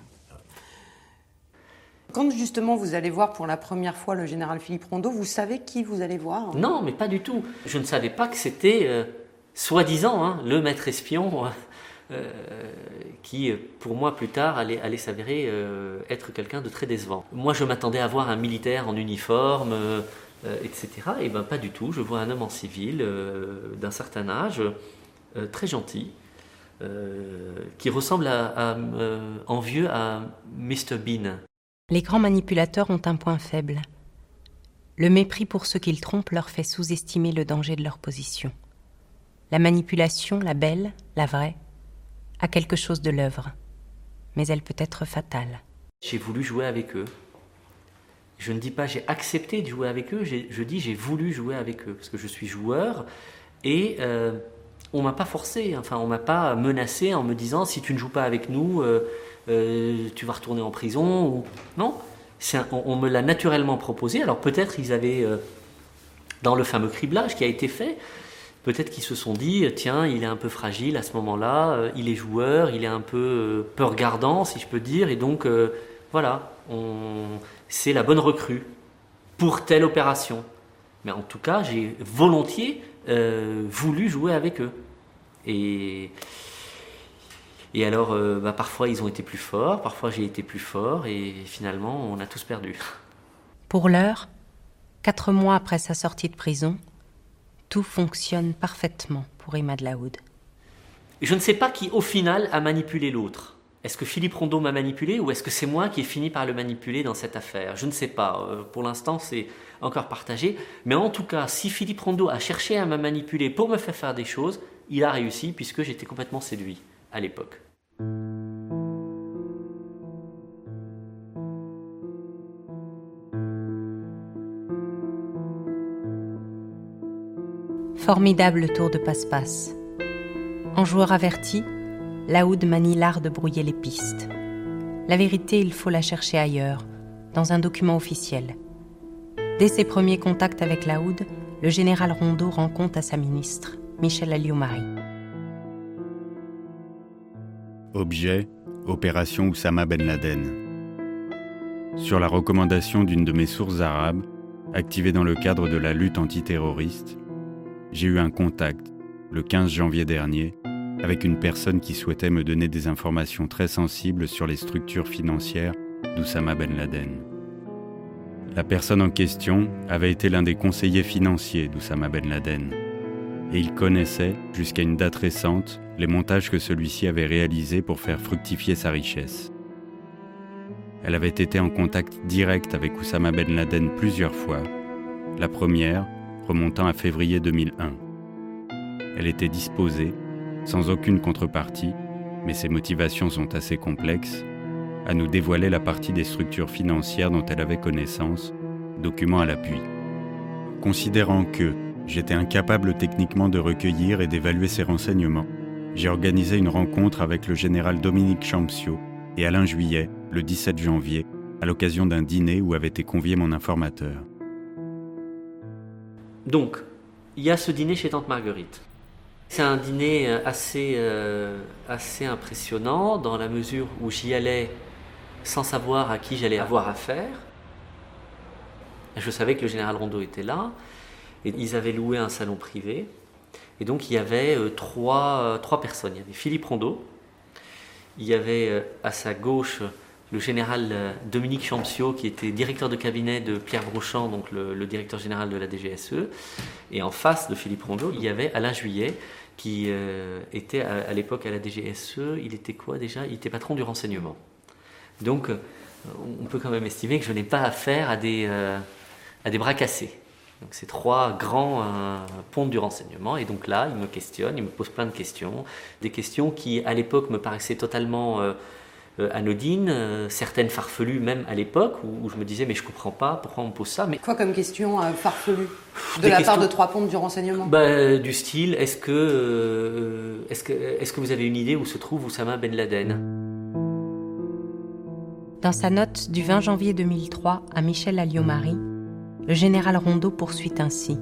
Quand justement vous allez voir pour la première fois le général Philippe Rondeau, vous savez qui vous allez voir ? Non, mais pas du tout. Je ne savais pas que c'était, euh, soi-disant, hein, le maître espion... Euh... Euh, qui, pour moi, plus tard, allait, allait s'avérer euh, être quelqu'un de très décevant. Moi, je m'attendais à voir un militaire en uniforme, euh, euh, et cetera. Et bien, pas du tout. Je vois un homme en civil, euh, d'un certain âge, euh, très gentil, euh, qui ressemble à, à, euh, en vieux à mister Bean. Les grands manipulateurs ont un point faible. Le mépris pour ceux qu'ils trompent leur fait sous-estimer le danger de leur position. La manipulation, la belle, la vraie, a quelque chose de l'œuvre, mais elle peut être fatale. J'ai voulu jouer avec eux. Je ne dis pas j'ai accepté de jouer avec eux, j'ai, je dis j'ai voulu jouer avec eux, parce que je suis joueur, et euh, on ne m'a pas forcé, enfin on ne m'a pas menacé en me disant si tu ne joues pas avec nous, euh, euh, tu vas retourner en prison, ou... non, c'est un, on, on me l'a naturellement proposé. Alors peut-être ils avaient, euh, dans le fameux criblage qui a été fait, peut-être qu'ils se sont dit, tiens, il est un peu fragile à ce moment-là, euh, il est joueur, il est un peu euh, peu regardant, si je peux dire, et donc, euh, voilà, on... c'est la bonne recrue pour telle opération. Mais en tout cas, j'ai volontiers euh, voulu jouer avec eux. Et, et alors, euh, bah, parfois, ils ont été plus forts, parfois, j'ai été plus fort, et finalement, on a tous perdu. Pour l'heure, quatre mois après sa sortie de prison, tout fonctionne parfaitement pour Imad Laoud. Je ne sais pas qui, au final, a manipulé l'autre. Est-ce que Philippe Rondeau m'a manipulé ou est-ce que c'est moi qui ai fini par le manipuler dans cette affaire ? Je ne sais pas. Euh, pour l'instant, c'est encore partagé. Mais en tout cas, si Philippe Rondeau a cherché à me manipuler pour me faire faire des choses, il a réussi puisque j'étais complètement séduit à l'époque. Formidable tour de passe-passe. En joueur averti, Laoud manie l'art de brouiller les pistes. La vérité, il faut la chercher ailleurs, dans un document officiel. Dès ses premiers contacts avec Laoud, le général Rondeau rend compte à sa ministre, Michel Alliot-Marie. Objet, opération Oussama Ben Laden. Sur la recommandation d'une de mes sources arabes, activée dans le cadre de la lutte antiterroriste, j'ai eu un contact, le quinze janvier dernier, avec une personne qui souhaitait me donner des informations très sensibles sur les structures financières d'Oussama Ben Laden. La personne en question avait été l'un des conseillers financiers d'Oussama Ben Laden, et il connaissait, jusqu'à une date récente, les montages que celui-ci avait réalisés pour faire fructifier sa richesse. Elle avait été en contact direct avec Oussama Ben Laden plusieurs fois, la première remontant à février deux mille un. Elle était disposée, sans aucune contrepartie, mais ses motivations sont assez complexes, à nous dévoiler la partie des structures financières dont elle avait connaissance, documents à l'appui. Considérant que j'étais incapable techniquement de recueillir et d'évaluer ces renseignements, j'ai organisé une rencontre avec le général Dominique Champsio et Alain Juillet le dix-sept janvier, à l'occasion d'un dîner où avait été convié mon informateur. Donc, il y a ce dîner chez Tante Marguerite. C'est un dîner assez, euh, assez impressionnant dans la mesure où j'y allais sans savoir à qui j'allais avoir affaire. Je savais que le général Rondeau était là et ils avaient loué un salon privé. Et donc il y avait euh, trois, euh, trois personnes. Il y avait Philippe Rondeau, il y avait euh, à sa gauche le général euh, Dominique Champsio qui était directeur de cabinet de Pierre Brochand, donc le, le directeur général de la D G S E. Et en face de Philippe Rondeau, il y avait Alain Juillet qui euh, était à, à l'époque à la D G S E. Il était quoi déjà ? Il était patron du renseignement. Donc euh, on peut quand même estimer que je n'ai pas affaire à des, euh, à des bras cassés. Donc c'est trois grands euh, pontes du renseignement, et donc là, il me questionne, il me pose plein de questions, des questions qui à l'époque me paraissaient totalement euh, euh, anodines, euh, certaines farfelues même à l'époque, où, où je me disais mais je comprends pas, pourquoi on me pose ça. Mais quoi comme question euh, farfelue de des la questions... part de trois pontes du renseignement? Bah, du style, est-ce que, euh, est-ce que, est-ce que vous avez une idée où se trouve Oussama Ben Laden? Dans sa note du vingt janvier deux mille trois à Michel Alliot-Marie, le général Rondeau poursuit ainsi.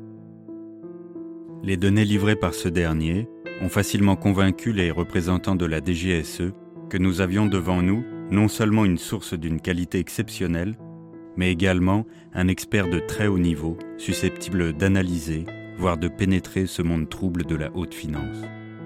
Les données livrées par ce dernier ont facilement convaincu les représentants de la D G S E que nous avions devant nous non seulement une source d'une qualité exceptionnelle, mais également un expert de très haut niveau, susceptible d'analyser, voire de pénétrer ce monde trouble de la haute finance.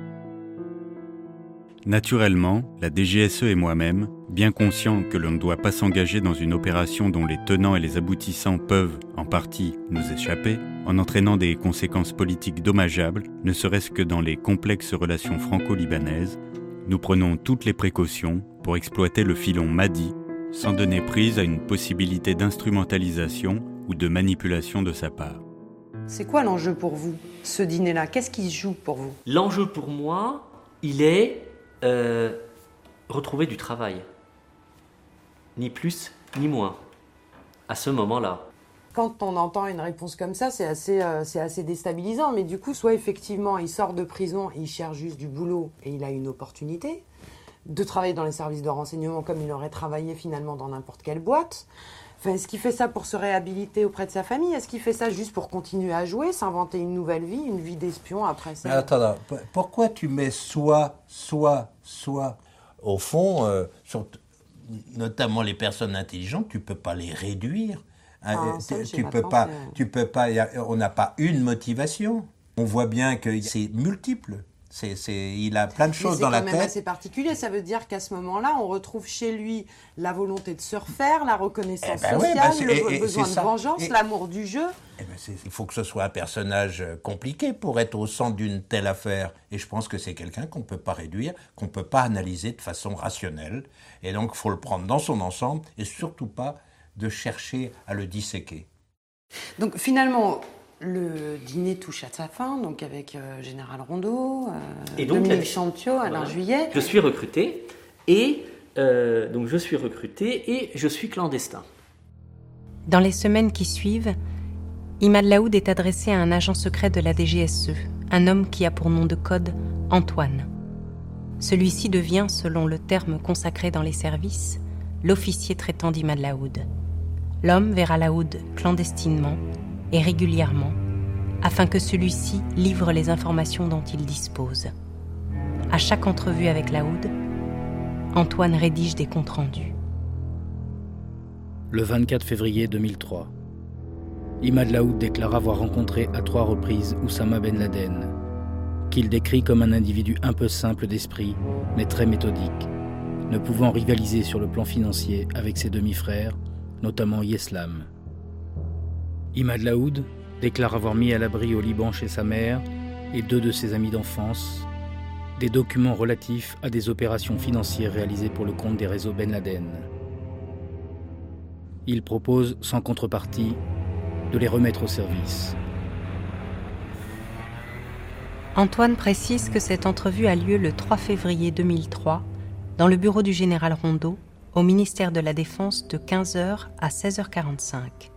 Naturellement, la D G S E et moi-même, bien conscients que l'on ne doit pas s'engager dans une opération dont les tenants et les aboutissants peuvent, en partie, nous échapper, en entraînant des conséquences politiques dommageables, ne serait-ce que dans les complexes relations franco-libanaises, nous prenons toutes les précautions pour exploiter le filon Mahdi, sans donner prise à une possibilité d'instrumentalisation ou de manipulation de sa part. C'est quoi l'enjeu pour vous, ce dîner-là? Qu'est-ce qui se joue pour vous? L'enjeu pour moi, il est euh, retrouver du travail. Ni plus, ni moins. À ce moment-là. Quand on entend une réponse comme ça, c'est assez, euh, c'est assez déstabilisant. Mais du coup, soit effectivement, il sort de prison et il cherche juste du boulot et il a une opportunité de travailler dans les services de renseignement comme il aurait travaillé finalement dans n'importe quelle boîte. Enfin, est-ce qu'il fait ça pour se réhabiliter auprès de sa famille? Est-ce qu'il fait ça juste pour continuer à jouer, s'inventer une nouvelle vie, une vie d'espion après ça? Mais attends, pourquoi tu mets soit, soit, soit? Au fond, euh, sur t- notamment les personnes intelligentes, tu ne peux pas les réduire. Ah, tu, ça, tu, peux pas, tu peux pas, y a, on n'a pas une motivation. On voit bien que c'est multiple. C'est, c'est, il a plein de choses dans la tête. C'est quand même assez particulier. Ça veut dire qu'à ce moment-là, on retrouve chez lui la volonté de se refaire, la reconnaissance eh ben sociale, oui, ben le et, besoin et de ça. vengeance, et, l'amour du jeu. Eh ben c'est, il faut que ce soit un personnage compliqué pour être au centre d'une telle affaire. Et je pense que c'est quelqu'un qu'on ne peut pas réduire, qu'on ne peut pas analyser de façon rationnelle. Et donc, il faut le prendre dans son ensemble et surtout pas de chercher à le disséquer. Donc finalement, le dîner touche à sa fin, donc avec euh, Général Rondeau, euh, et donc, Dominique Champsio, Alain voilà. Juillet. Je suis recruté et euh, donc je suis recruté et je suis clandestin. Dans les semaines qui suivent, Imad Laoud est adressé à un agent secret de la D G S E, un homme qui a pour nom de code Antoine. Celui-ci devient, selon le terme consacré dans les services, l'officier traitant d'Imad Laoud. L'homme verra Laoud clandestinement et régulièrement, afin que celui-ci livre les informations dont il dispose. À chaque entrevue avec Laoud, Antoine rédige des comptes rendus. Le vingt-quatre février deux mille trois, Imad Laoud déclare avoir rencontré à trois reprises Oussama Ben Laden, qu'il décrit comme un individu un peu simple d'esprit, mais très méthodique, ne pouvant rivaliser sur le plan financier avec ses demi-frères, notamment Yeslam. Imad Laoud déclare avoir mis à l'abri au Liban chez sa mère et deux de ses amis d'enfance des documents relatifs à des opérations financières réalisées pour le compte des réseaux Ben Laden. Il propose, sans contrepartie, de les remettre au service. Antoine précise que cette entrevue a lieu le trois février deux mille trois dans le bureau du général Rondeau, au ministère de la Défense, de quinze heures à seize heures quarante-cinq.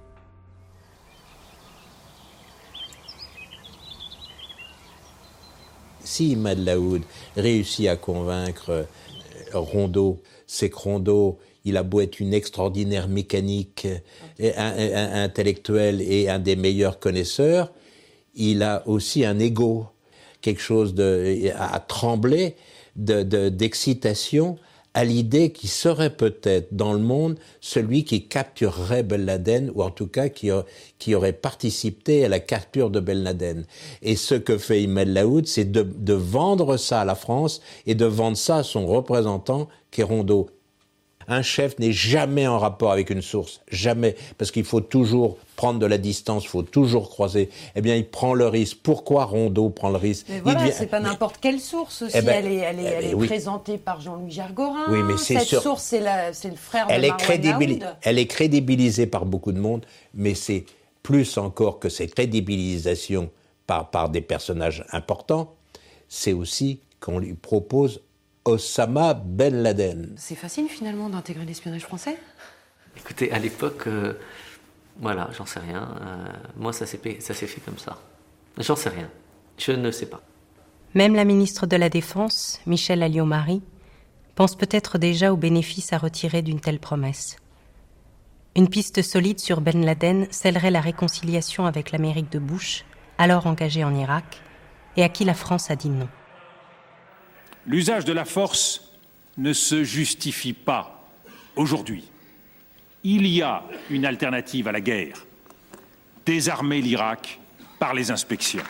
Si Imad Laoud réussit à convaincre Rondeau, c'est que Rondeau, il a beau être une extraordinaire mécanique, et un, un, intellectuel et un des meilleurs connaisseurs, il a aussi un ego, quelque chose de, à, à trembler de, de, d'excitation à l'idée qu'il serait peut-être dans le monde celui qui capturerait Ben Laden, ou en tout cas qui, a, qui aurait participé à la capture de Ben Laden. Et ce que fait Imad Laoud, c'est de, de vendre ça à la France et de vendre ça à son représentant, qui est Rondeau. Un chef n'est jamais en rapport avec une source, jamais, parce qu'il faut toujours prendre de la distance, il faut toujours croiser. Eh bien, il prend le risque. Pourquoi Rondeau prend le risque? Mais voilà, devient... c'est pas n'importe quelle source aussi. Eh ben, elle est, elle est, elle est oui. présentée par Jean-Louis Gergorin. Oui, mais c'est Cette sûr... source, c'est, la, c'est le frère elle de est Marwan crédibili... Laoud. Elle est crédibilisée par beaucoup de monde, mais c'est plus encore que cette crédibilisation par, par des personnages importants, c'est aussi qu'on lui propose Oussama Ben Laden. C'est facile finalement d'intégrer l'espionnage français? Écoutez, à l'époque, euh, voilà, j'en sais rien. Euh, moi, ça s'est, ça s'est fait comme ça. J'en sais rien. Je ne sais pas. Même la ministre de la Défense, Michèle Alliot-Marie, pense peut-être déjà aux bénéfices à retirer d'une telle promesse. Une piste solide sur Ben Laden scellerait la réconciliation avec l'Amérique de Bush, alors engagée en Irak, et à qui la France a dit non. L'usage de la force ne se justifie pas aujourd'hui. Il y a une alternative à la guerre. Désarmer l'Irak par les inspections.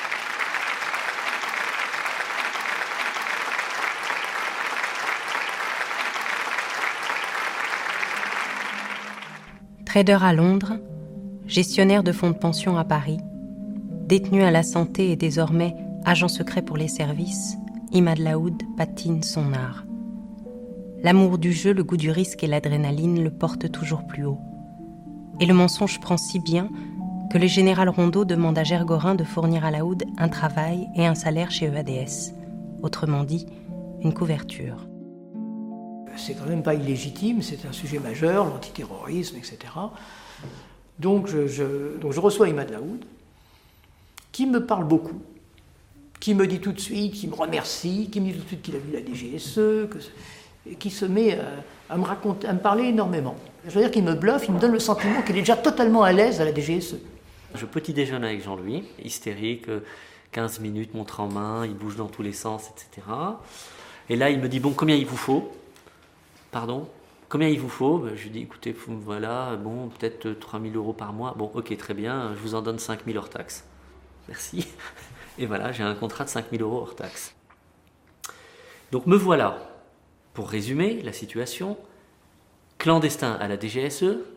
Trader à Londres, gestionnaire de fonds de pension à Paris, détenu à la santé et désormais agent secret pour les services, Imad Laoud patine son art. L'amour du jeu, le goût du risque et l'adrénaline le portent toujours plus haut. Et le mensonge prend si bien que le général Rondeau demande à Gergorin de fournir à Laoud un travail et un salaire chez E A D S. Autrement dit, une couverture. C'est quand même pas illégitime, c'est un sujet majeur, l'antiterrorisme, et cetera. Donc je, je, donc je reçois Imad Laoud, qui me parle beaucoup, qui me dit tout de suite, qui me remercie, qui me dit tout de suite qu'il a vu la D G S E, que, et qui se met à, à me raconter, à me parler énormément. Je veux dire qu'il me bluffe, il me donne le sentiment qu'il est déjà totalement à l'aise à la D G S E. Je petit déjeune avec Jean-Louis, hystérique, quinze minutes, montre en main, il bouge dans tous les sens, et cetera. Et là, il me dit, bon, combien il vous faut? Pardon? Combien il vous faut? Je lui dis, écoutez, voilà, bon, peut-être trois mille euros par mois. Bon, ok, très bien, je vous en donne cinq mille hors taxes. Merci. Et voilà, j'ai un contrat de cinq mille euros hors taxes. Donc me voilà, pour résumer la situation, clandestin à la D G S E,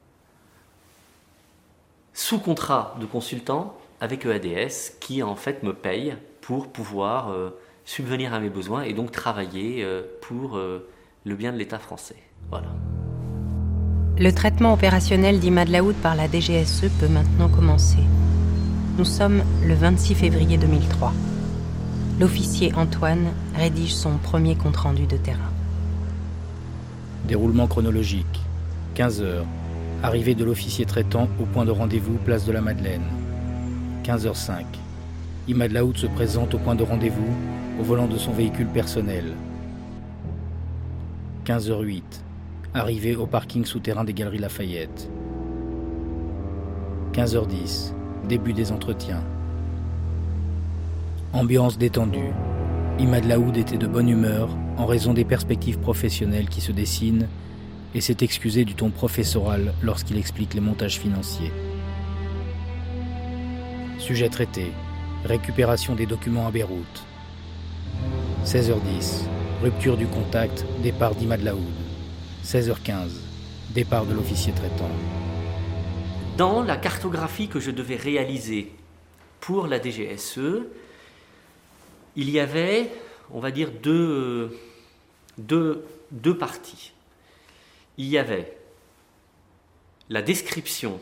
sous contrat de consultant avec E A D S, qui en fait me paye pour pouvoir euh, subvenir à mes besoins et donc travailler euh, pour euh, le bien de l'État français. Voilà. Le traitement opérationnel d'Imad Laoud par la D G S E peut maintenant commencer. Nous sommes le vingt-six février deux mille trois. L'officier Antoine rédige son premier compte-rendu de terrain. Déroulement chronologique. quinze heures. Arrivée de l'officier traitant au point de rendez-vous, place de la Madeleine. quinze heures cinq. Imad Laoud se présente au point de rendez-vous, au volant de son véhicule personnel. quinze heures huit. Arrivée au parking souterrain des Galeries Lafayette. quinze heures dix. Début des entretiens. Ambiance détendue. Imad Laoud était de bonne humeur en raison des perspectives professionnelles qui se dessinent et s'est excusé du ton professoral lorsqu'il explique les montages financiers. Sujet traité, récupération des documents à Beyrouth. seize heures dix, rupture du contact, départ d'Imad Laoud. seize heures quinze, départ de l'officier traitant. Dans la cartographie que je devais réaliser pour la D G S E, il y avait, on va dire, deux, deux, deux parties. Il y avait la description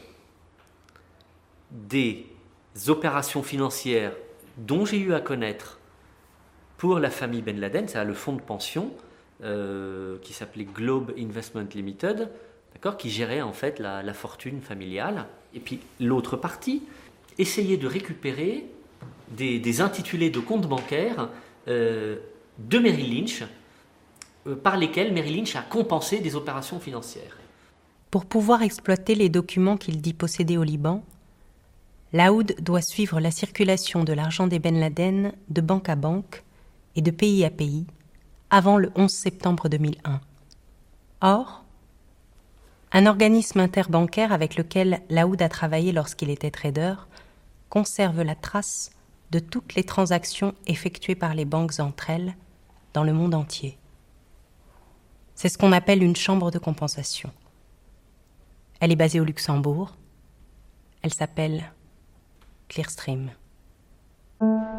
des opérations financières dont j'ai eu à connaître pour la famille Ben Laden, c'est-à-dire le fonds de pension euh, qui s'appelait Globe Investment Limited, d'accord, qui gérait en fait la, la fortune familiale. Et puis l'autre partie, essayer de récupérer des, des intitulés de comptes bancaires euh, de Merrill Lynch, euh, par lesquels Merrill Lynch a compensé des opérations financières. Pour pouvoir exploiter les documents qu'il dit posséder au Liban, Laoud doit suivre la circulation de l'argent des Ben Laden de banque à banque et de pays à pays avant le onze septembre deux mille un. Or, un organisme interbancaire avec lequel Laoud a travaillé lorsqu'il était trader conserve la trace de toutes les transactions effectuées par les banques entre elles dans le monde entier. C'est ce qu'on appelle une chambre de compensation. Elle est basée au Luxembourg. Elle s'appelle Clearstream.